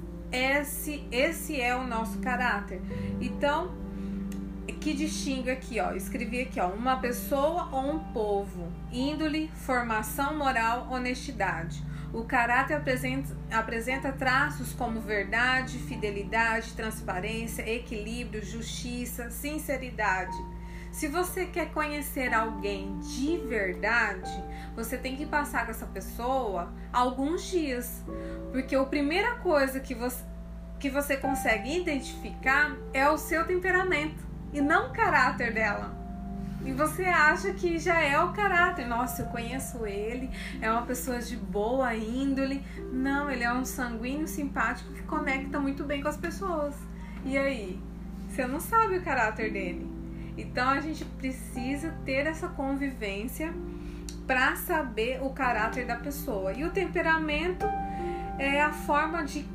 S2: Esse é o nosso caráter. Então, que distingue aqui, ó, escrevi aqui, ó, uma pessoa ou um povo, índole, formação moral, honestidade. O caráter apresenta traços como verdade, fidelidade, transparência, equilíbrio, justiça, sinceridade. Se você quer conhecer alguém de verdade, você tem que passar com essa pessoa alguns dias, porque a primeira coisa que você consegue identificar é o seu temperamento e não o caráter dela. E você acha que já é o caráter. Nossa, eu conheço ele, é uma pessoa de boa índole. Não, ele é um sanguíneo simpático que conecta muito bem com as pessoas. E aí? Você não sabe o caráter dele. Então a gente precisa ter essa convivência para saber o caráter da pessoa. E o temperamento é a forma de que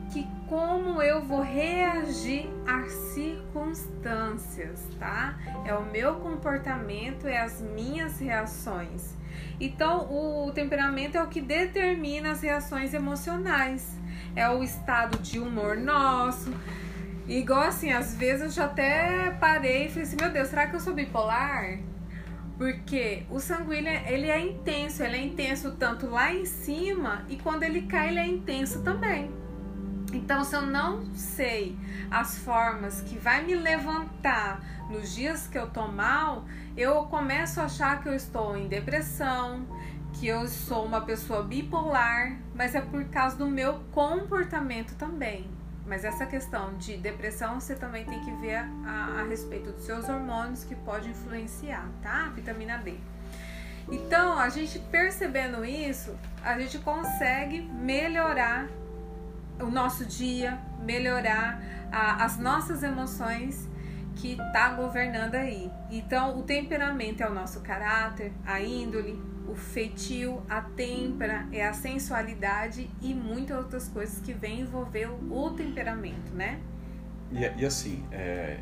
S2: como eu vou reagir às circunstâncias, tá? É o meu comportamento, é as minhas reações. Então, o temperamento é o que determina as reações emocionais. É o estado de humor nosso. Igual assim, às vezes eu já até parei e falei assim, meu Deus, será que eu sou bipolar? Porque o sanguíneo, ele é intenso tanto lá em cima e quando ele cai, ele é intenso também. Então, se eu não sei as formas que vai me levantar nos dias que eu tô mal, eu começo a achar que eu estou em depressão, que eu sou uma pessoa bipolar, mas é por causa do meu comportamento também. Mas essa questão de depressão, você também tem que ver a respeito dos seus hormônios que pode influenciar, tá? Vitamina D. Então, a gente percebendo isso, a gente consegue melhorar o nosso dia, melhorar as nossas emoções que tá governando aí. Então, o temperamento é o nosso caráter, a índole, o feitio, a têmpera, é a sensualidade e muitas outras coisas que vêm envolver o temperamento, né?
S1: E assim, é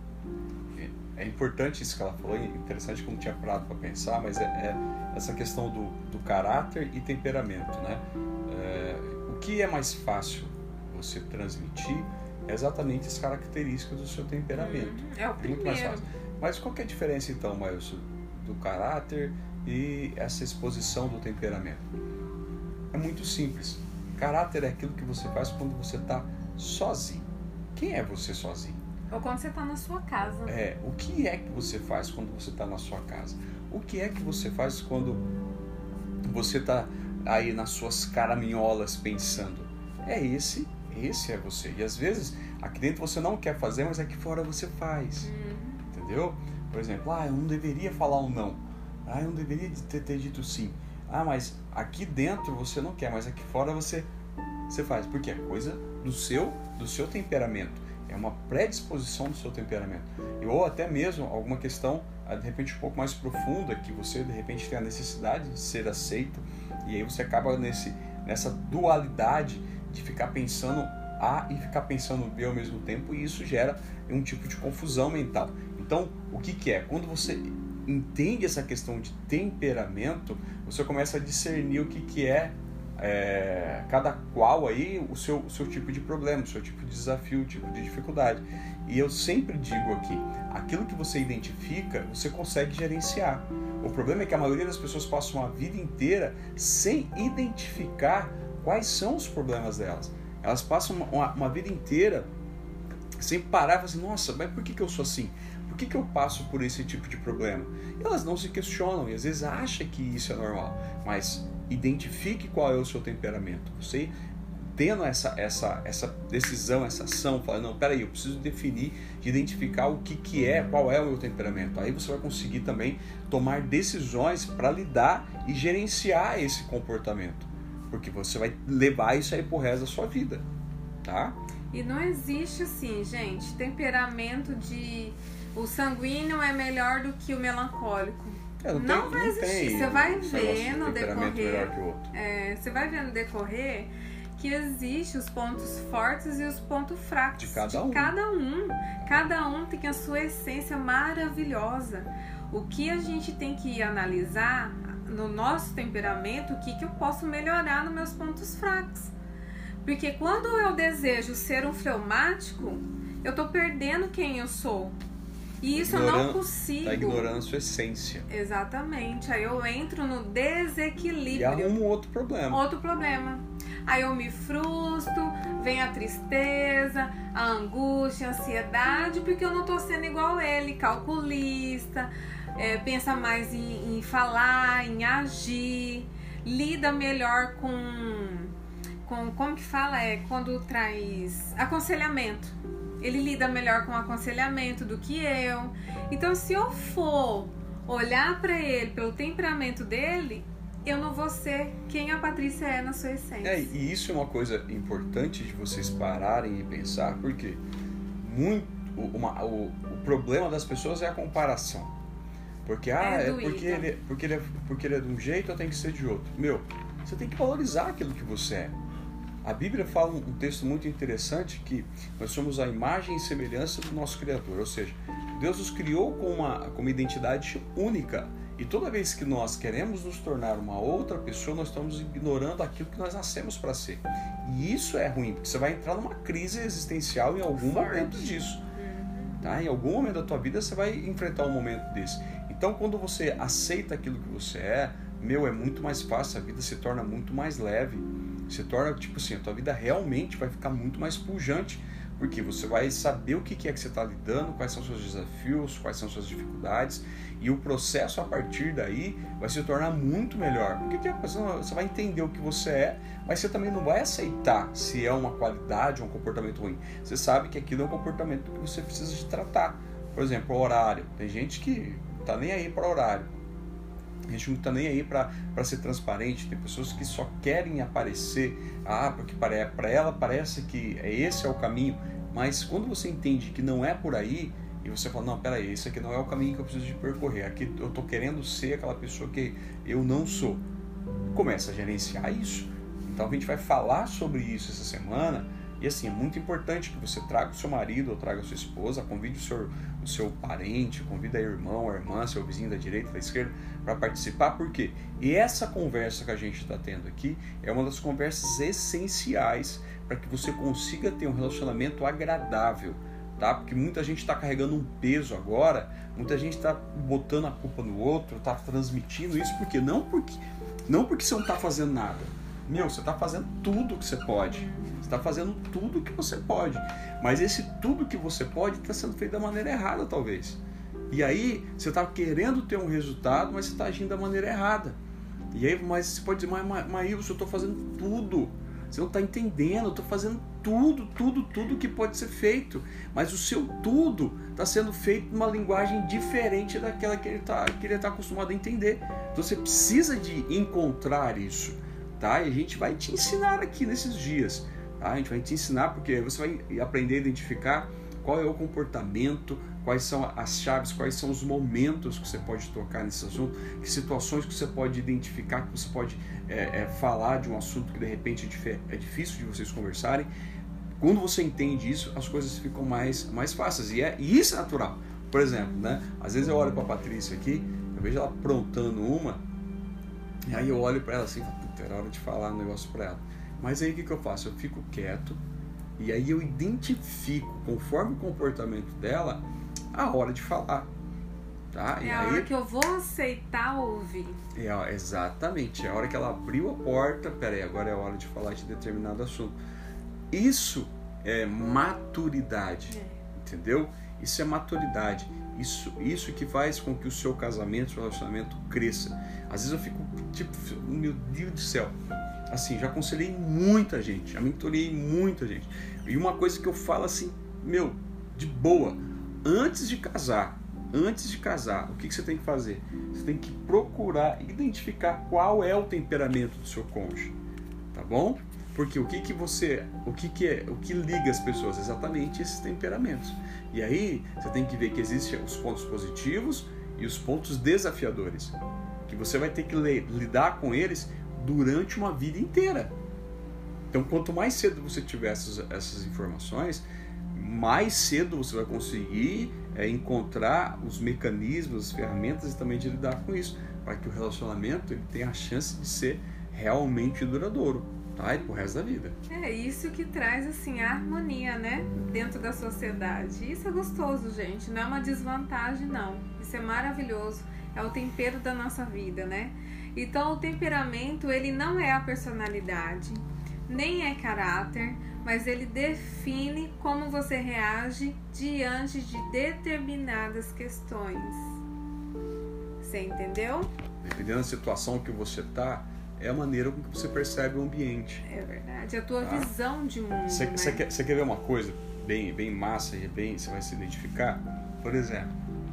S1: importante isso que ela falou, é interessante que eu não tinha parado para pensar, mas é essa questão do caráter e temperamento, né? O que é mais fácil você transmitir é exatamente as características do seu temperamento.
S2: É o primeiro.
S1: Muito mais fácil. Mas qual que é a diferença então, Mailson, do caráter e essa exposição do temperamento? É muito simples. Caráter é aquilo que você faz quando você está sozinho. Quem é você sozinho?
S2: Ou quando você está na sua casa.
S1: O que é que você faz quando você está na sua casa? O que é que você faz quando você está aí nas suas caraminholas pensando? Esse é você. E às vezes, aqui dentro você não quer fazer, mas aqui fora você faz. Entendeu? Por exemplo, eu não deveria falar um não. Eu não deveria ter dito sim. Mas aqui dentro você não quer, mas aqui fora você faz. Porque é coisa do seu temperamento. É uma predisposição do seu temperamento. Ou até mesmo alguma questão, de repente, um pouco mais profunda, que você, de repente, tem a necessidade de ser aceito. E aí você acaba nessa dualidade de ficar pensando A e ficar pensando B ao mesmo tempo. E isso gera um tipo de confusão mental. Então, o que é? Quando você entende essa questão de temperamento, você começa a discernir o que é cada qual aí o seu tipo de problema, o seu tipo de desafio, o tipo de dificuldade. E eu sempre digo aqui, aquilo que você identifica, você consegue gerenciar. O problema é que a maioria das pessoas passam a vida inteira sem identificar quais são os problemas delas. Elas passam uma vida inteira sem parar e falar assim, nossa, mas por que eu sou assim? Por que eu passo por esse tipo de problema? E elas não se questionam e às vezes acham que isso é normal, mas identifique qual é o seu temperamento. Você tendo essa decisão, essa ação, falando, não, peraí, eu preciso definir, de identificar o que é, qual é o meu temperamento. Aí você vai conseguir também tomar decisões para lidar e gerenciar esse comportamento, porque você vai levar isso aí pro resto da sua vida, tá?
S2: E não existe assim, gente, temperamento de... O sanguíneo é melhor do que o melancólico. Não vai existir. Você vai ver no decorrer. Você vai ver no decorrer que existe os pontos fortes e os pontos fracos
S1: de cada um.
S2: Cada um tem a sua essência maravilhosa. O que a gente tem que analisar no nosso temperamento, o que eu posso melhorar nos meus pontos fracos. Porque quando eu desejo ser um fleumático, eu tô perdendo quem eu sou. E isso eu não consigo.
S1: Tá ignorando a sua essência.
S2: Exatamente. Aí eu entro no desequilíbrio.
S1: E arrumo outro problema.
S2: Aí eu me frustro, vem a tristeza, a angústia, a ansiedade, porque eu não tô sendo igual ele, calculista, pensa mais em falar, em agir, lida melhor com como que fala? Quando traz aconselhamento. Ele lida melhor com aconselhamento do que eu. Então, se eu for olhar para ele pelo temperamento dele, eu não vou ser quem a Patrícia é na sua essência.
S1: E isso é uma coisa importante de vocês pararem e pensar, porque o problema das pessoas é a comparação. Porque porque ele é de um jeito, eu tenho que ser de outro. Você tem que valorizar aquilo que você é. A Bíblia fala um texto muito interessante que nós somos a imagem e semelhança do nosso Criador, ou seja, Deus nos criou com uma identidade única. E toda vez que nós queremos nos tornar uma outra pessoa, nós estamos ignorando aquilo que nós nascemos para ser. E isso é ruim, porque você vai entrar numa crise existencial em algum momento disso. Tá? Em algum momento da tua vida você vai enfrentar um momento desse. Então, quando você aceita aquilo que você é muito mais fácil, a vida se torna muito mais leve. Se torna, tipo assim, a tua vida realmente vai ficar muito mais pujante, porque você vai saber o que é que você está lidando, quais são os seus desafios, quais são as suas dificuldades, e o processo a partir daí vai se tornar muito melhor. Porque você vai entender o que você é, mas você também não vai aceitar se é uma qualidade ou um comportamento ruim. Você sabe que aquilo é um comportamento que você precisa de tratar. Por exemplo, o horário. Tem gente que não está nem aí para horário. A gente não está nem aí para ser transparente. Tem pessoas que só querem aparecer, porque para ela parece que esse é o caminho. Mas quando você entende que não é por aí, e você fala, não, peraí, esse aqui não é o caminho que eu preciso de percorrer. Aqui eu estou querendo ser aquela pessoa que eu não sou. Começa a gerenciar isso. Então a gente vai falar sobre isso essa semana. E assim, é muito importante que você traga o seu marido ou traga a sua esposa, convide o seu parente, convide a irmão, a irmã, seu vizinho da direita, da esquerda, para participar. Por quê? E essa conversa que a gente está tendo aqui é uma das conversas essenciais para que você consiga ter um relacionamento agradável, tá? Porque muita gente está carregando um peso agora, muita gente está botando a culpa no outro, está transmitindo isso, porque não porque você não está fazendo nada. Você está fazendo tudo que você pode. Você está fazendo tudo que você pode. Mas esse tudo que você pode está sendo feito da maneira errada, talvez. E aí, você está querendo ter um resultado, mas você está agindo da maneira errada. E aí, mas você pode dizer, mas eu estou fazendo tudo. Você não está entendendo, eu estou fazendo tudo que pode ser feito. Mas o seu tudo está sendo feito numa linguagem diferente daquela que ele está acostumado a entender. Então você precisa de encontrar isso. Tá? E a gente vai te ensinar aqui nesses dias. Tá? A gente vai te ensinar porque você vai aprender a identificar qual é o comportamento, quais são as chaves, quais são os momentos que você pode tocar nesse assunto, que situações que você pode identificar, que você pode falar de um assunto que de repente é difícil de vocês conversarem. Quando você entende isso, as coisas ficam mais fáceis. E isso é natural. Por exemplo, né? Às vezes eu olho para a Patrícia aqui, eu vejo ela aprontando uma, e aí eu olho para ela assim, era hora de falar um negócio para ela. Mas aí o que eu faço? Eu fico quieto e aí eu identifico, conforme o comportamento dela, a hora de falar. Tá?
S2: É a hora que eu vou aceitar ouvir.
S1: Exatamente, é a hora que ela abriu a porta, peraí, agora é a hora de falar de determinado assunto. Isso é maturidade, entendeu? Isso é maturidade. Isso que faz com que o seu casamento, o seu relacionamento cresça. Às vezes eu fico tipo, meu Deus do céu, assim, já aconselhei muita gente, já mentorei muita gente. E uma coisa que eu falo assim, de boa, antes de casar, o que você tem que fazer? Você tem que procurar identificar qual é o temperamento do seu cônjuge, tá bom? Porque o que liga as pessoas? Exatamente esses temperamentos. E aí você tem que ver que existem os pontos positivos e os pontos desafiadores, que você vai ter que lidar com eles durante uma vida inteira. Então, quanto mais cedo você tiver essas informações, mais cedo você vai conseguir encontrar os mecanismos, as ferramentas e também de lidar com isso, para que o relacionamento ele tenha a chance de ser realmente duradouro. Tá? E pro resto da vida.
S2: É isso que traz assim a harmonia, né? Dentro da sociedade. Isso é gostoso, gente. Não é uma desvantagem, não. Isso é maravilhoso. É o tempero da nossa vida, né? Então o temperamento, ele não é a personalidade, nem é caráter, mas ele define como você reage diante de determinadas questões. Você entendeu?
S1: Dependendo da situação que você tá, é a maneira com que você percebe o ambiente.
S2: É verdade, a tua visão de mundo.
S1: Você quer ver uma coisa bem massa e você vai se identificar? Por exemplo,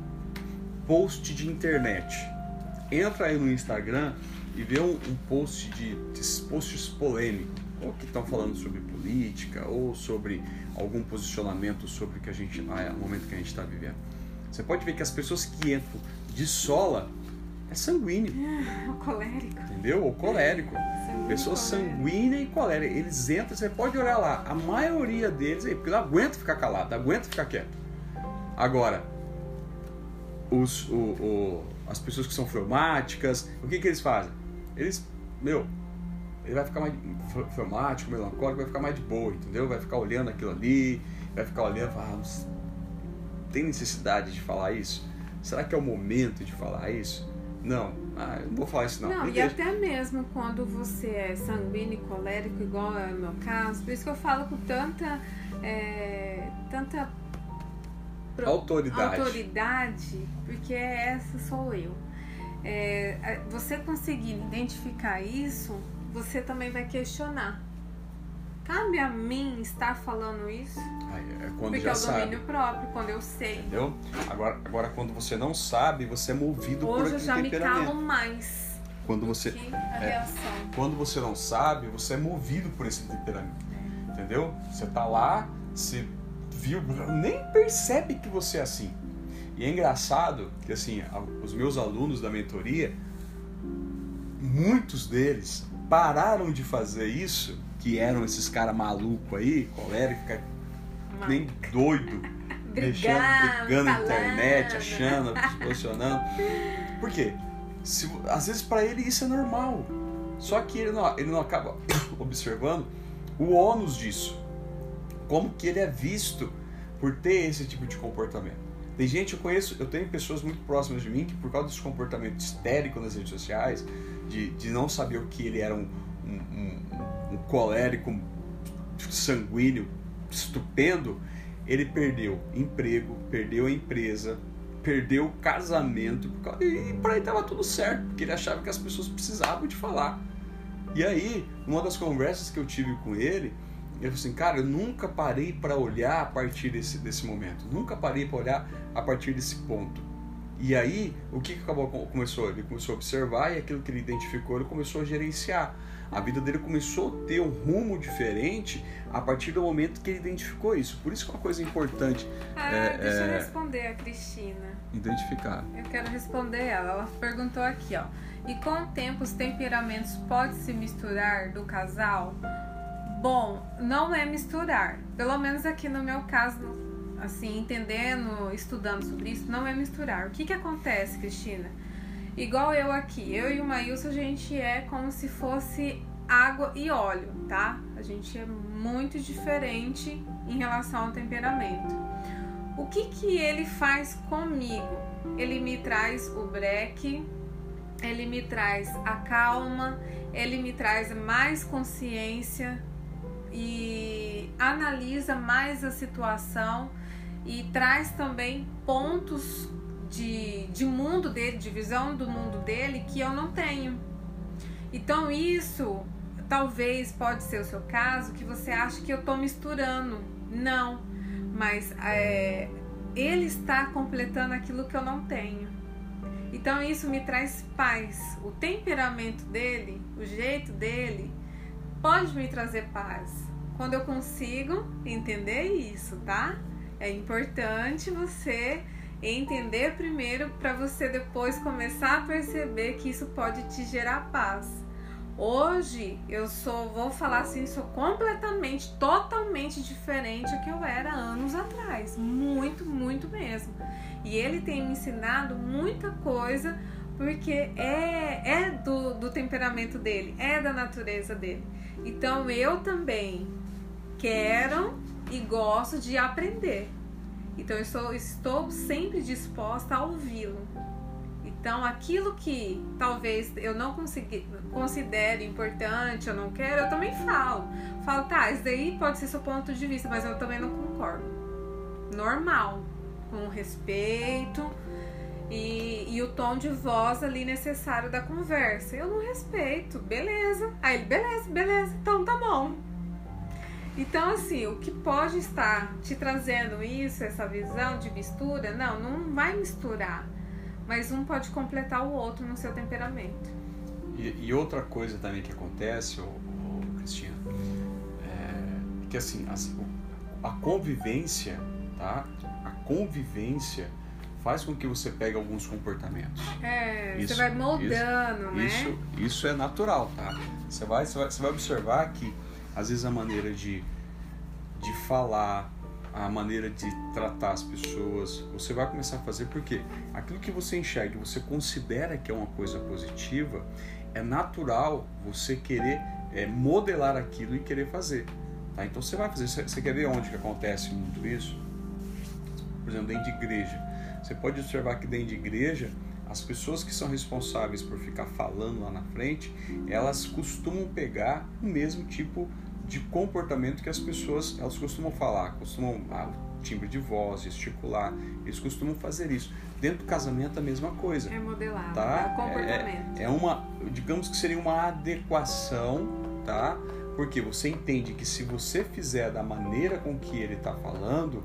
S1: post de internet. Entra aí no Instagram e vê um post de posts polêmicos, ou que estão falando sobre política, ou sobre algum posicionamento sobre o momento que a gente está vivendo. Você pode ver que as pessoas que entram de sola é sanguíneo.
S2: O colérico.
S1: Entendeu? O colérico. Pessoa sanguínea e colérica. Eles entram, você pode olhar lá, a maioria deles, porque não aguenta ficar calado, não aguenta ficar quieto. Agora, as pessoas que são fleumáticas, o que eles fazem? Ele vai ficar mais fleumático, melancólico, vai ficar mais de boa, entendeu? Vai ficar olhando aquilo ali, vai ficar olhando e falar, tem necessidade de falar isso? Será que é o momento de falar isso? Não, eu não vou falar isso não.
S2: Não, e até mesmo quando você é sanguíneo e colérico, igual é o meu caso, por isso que eu falo com tanta autoridade, porque essa sou eu. Você conseguir identificar isso, você também vai questionar. Cabe a mim estar falando isso?
S1: Porque
S2: já é o domínio próprio, quando eu sei.
S1: Entendeu? Agora, quando você não sabe, você é movido por aquele temperamento.
S2: Hoje eu já me calo mais
S1: quando você,
S2: a reação.
S1: Quando você não sabe, você é movido por esse temperamento. Entendeu? Você tá lá, você viu, nem percebe que você é assim. E é engraçado que, assim, os meus alunos da mentoria, muitos deles pararam de fazer isso, que eram esses caras malucos aí, colérico, nem doido, brigando na internet, achando, se posicionando. Por quê? Às vezes para ele isso é normal, só que ele não acaba observando o ônus disso, como que ele é visto por ter esse tipo de comportamento. Tem gente, eu tenho pessoas muito próximas de mim que, por causa desse comportamento histérico nas redes sociais, de não saber o que ele era um colérico sanguíneo estupendo, ele perdeu emprego, perdeu a empresa, perdeu o casamento, e para ele estava tudo certo, porque ele achava que as pessoas precisavam de falar. E aí, numa das conversas que eu tive com ele falou assim, cara, eu nunca parei para olhar a partir desse momento, nunca parei para olhar a partir desse ponto. E aí, o que começou? Ele começou a observar, e aquilo que ele identificou, ele começou a gerenciar. A vida dele começou a ter um rumo diferente a partir do momento que ele identificou isso. Por isso que é uma coisa importante.
S2: Deixa eu responder a Cristina.
S1: Identificar.
S2: Eu quero responder ela. Ela perguntou aqui, ó. E com o tempo os temperamentos podem se misturar do casal? Bom, não é misturar. Pelo menos aqui no meu caso, assim, entendendo, estudando sobre isso, não é misturar. O que acontece, Cristina? Igual eu aqui, eu e o Maílson, a gente é como se fosse água e óleo, tá? A gente é muito diferente em relação ao temperamento. O que ele faz comigo? Ele me traz o breque, ele me traz a calma, ele me traz mais consciência e analisa mais a situação e traz também pontos de mundo dele, de visão do mundo dele que eu não tenho. Então isso talvez pode ser o seu caso, que você acha que eu estou misturando. Não, mas ele está completando aquilo que eu não tenho. Então isso me traz paz. O temperamento dele, o jeito dele, pode me trazer paz. Quando eu consigo entender isso, tá? É importante você entender primeiro para você depois começar a perceber que isso pode te gerar paz. Hoje vou falar assim, sou completamente, totalmente diferente do que eu era anos atrás. Muito, muito mesmo. E ele tem me ensinado muita coisa porque é do temperamento dele, é da natureza dele. Então eu também quero e gosto de aprender. Então eu estou sempre disposta a ouvi-lo. Então aquilo que talvez eu não considere importante, eu não quero, eu também falo. Falo, tá, isso daí pode ser seu ponto de vista, mas eu também não concordo. Normal, com respeito e o tom de voz ali necessário da conversa. Eu não respeito, beleza. Aí ele, beleza, então tá bom. Então, assim, o que pode estar te trazendo isso, essa visão de mistura, não vai misturar, mas um pode completar o outro no seu temperamento.
S1: E outra coisa também que acontece, Cristina, é que assim, a convivência, tá? A convivência faz com que você pegue alguns comportamentos.
S2: Você vai moldando, né?
S1: Isso é natural, tá? Você vai observar que, às vezes, a maneira de falar, a maneira de tratar as pessoas, você vai começar a fazer porque aquilo que você enxerga, que você considera que é uma coisa positiva, é natural você querer modelar aquilo e querer fazer. Tá? Então você vai fazer. Você quer ver onde que acontece muito isso? Por exemplo, dentro de igreja. Você pode observar que dentro de igreja, as pessoas que são responsáveis por ficar falando lá na frente, elas costumam pegar o mesmo tipo de comportamento que as pessoas, elas costumam falar, timbre de voz, gesticular, eles costumam fazer isso. Dentro do casamento a mesma coisa.
S2: É modelado,
S1: tá?
S2: É o comportamento.
S1: É uma, digamos que seria uma adequação, tá? Porque você entende que se você fizer da maneira com que ele está falando,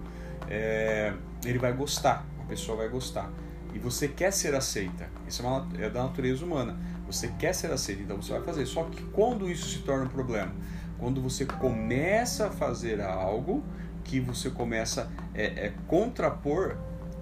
S1: ele vai gostar, a pessoa vai gostar. E você quer ser aceita. Isso é da natureza humana. Você quer ser aceita, então você vai fazer. Só que quando isso se torna um problema? Quando você começa a fazer algo que você começa a contrapor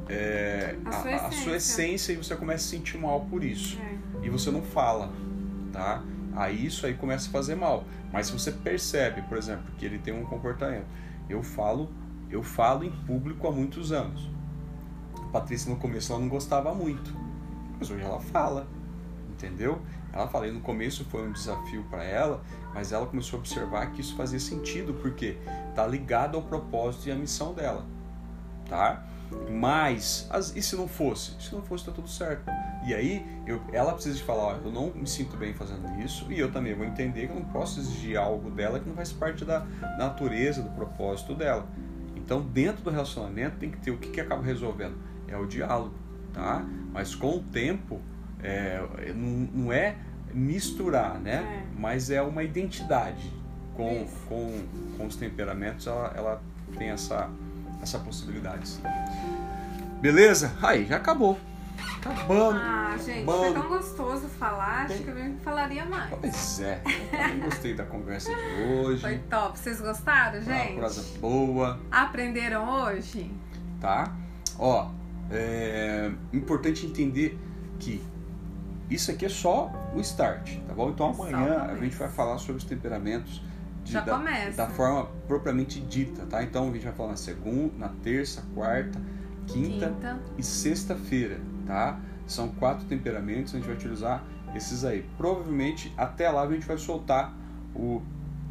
S1: a sua essência e você começa a sentir mal por isso. E você não fala, tá? Aí isso aí começa a fazer mal. Mas se você percebe, por exemplo, que ele tem um comportamento, eu falo em público há muitos anos. A Patrícia no começo ela não gostava muito, mas hoje ela fala, entendeu? Ela fala, e no começo foi um desafio para ela, mas ela começou a observar que isso fazia sentido, porque tá ligado ao propósito e à missão dela, tá? Mas, e se não fosse? Se não fosse, tá tudo certo. E aí, ela precisa de falar, eu não me sinto bem fazendo isso, e eu também vou entender que eu não posso exigir algo dela que não faz parte da natureza, do propósito dela. Então, dentro do relacionamento, tem que ter o que acaba resolvendo? É o diálogo, tá? Mas com o tempo, não é misturar, né? Mas é uma identidade. Com os temperamentos, ela tem essa possibilidade, sim. Beleza? Aí, já acabou. Acabando.
S2: Gente, foi tão gostoso falar, acho que eu falaria mais.
S1: Pois é, eu gostei da conversa de hoje.
S2: Foi top. Vocês gostaram, gente?
S1: Uma coisa boa.
S2: Aprenderam hoje?
S1: Tá? Ó, importante entender que isso aqui é só o start, tá bom? Então amanhã a gente vai falar sobre os temperamentos da forma propriamente dita, tá? Então a gente vai falar na segunda, na terça, quarta, quinta e sexta-feira, tá? São 4 temperamentos, a gente vai utilizar esses aí. Provavelmente até lá a gente vai soltar o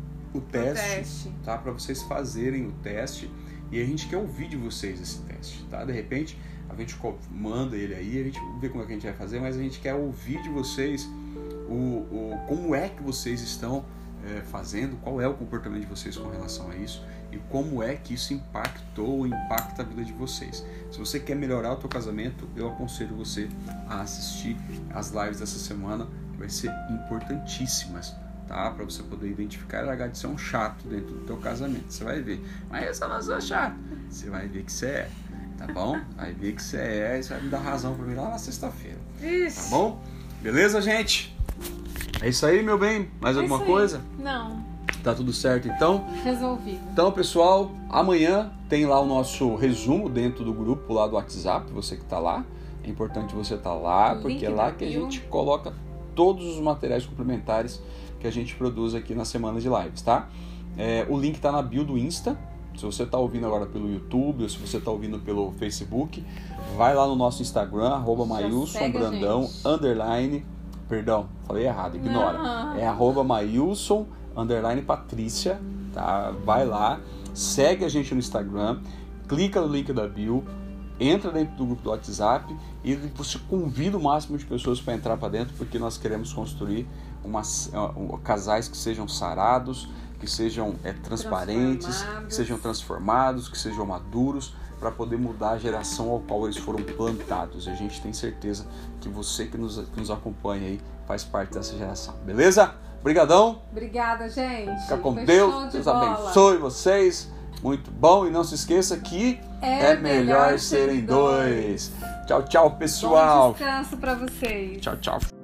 S1: teste, tá? Para vocês fazerem o teste e a gente quer ouvir de vocês esse teste, tá? De repente a gente manda ele aí, a gente vê como é que a gente vai fazer, mas a gente quer ouvir de vocês como é que vocês estão fazendo, qual é o comportamento de vocês com relação a isso e como é que isso impacta a vida de vocês. Se você quer melhorar o teu casamento, eu aconselho você a assistir as lives dessa semana, que vai ser importantíssimas, tá? Para você poder identificar e largar de ser um chato dentro do teu casamento. Você vai ver, mas eu não sou chato. Você vai ver que você é, tá bom? Vai ver que você é e você vai me dar razão para mim lá na sexta-feira, tá bom? Beleza, gente? É isso aí, meu bem? Mais alguma coisa?
S2: Não.
S1: Tá tudo certo, então?
S2: Resolvido.
S1: Então, pessoal, amanhã tem lá o nosso resumo dentro do grupo lá do WhatsApp, você que tá lá. É importante você estar lá, porque é lá que a gente coloca todos os materiais complementares que a gente produz aqui na semana de lives, tá? O link tá na bio do Insta. Se você tá ouvindo agora pelo YouTube ou se você tá ouvindo pelo Facebook, vai lá no nosso Instagram, @mailson_brandão_ Perdão, falei errado, ignora. É @mailson_Patrícia, tá? Vai lá, segue a gente no Instagram, clica no link da bio, entra dentro do grupo do WhatsApp e você convida o máximo de pessoas para entrar para dentro, porque nós queremos construir casais que sejam sarados, que sejam transparentes, que sejam transformados, que sejam maduros, para poder mudar a geração ao qual eles foram plantados. E a gente tem certeza que você que nos acompanha aí faz parte dessa geração. Beleza? Obrigadão.
S2: Obrigada, gente.
S1: Fica com Deus. Deus abençoe vocês. Muito bom. E não se esqueça que é melhor serem dois. Tchau, tchau, pessoal.
S2: Bom descanso para vocês.
S1: Tchau, tchau.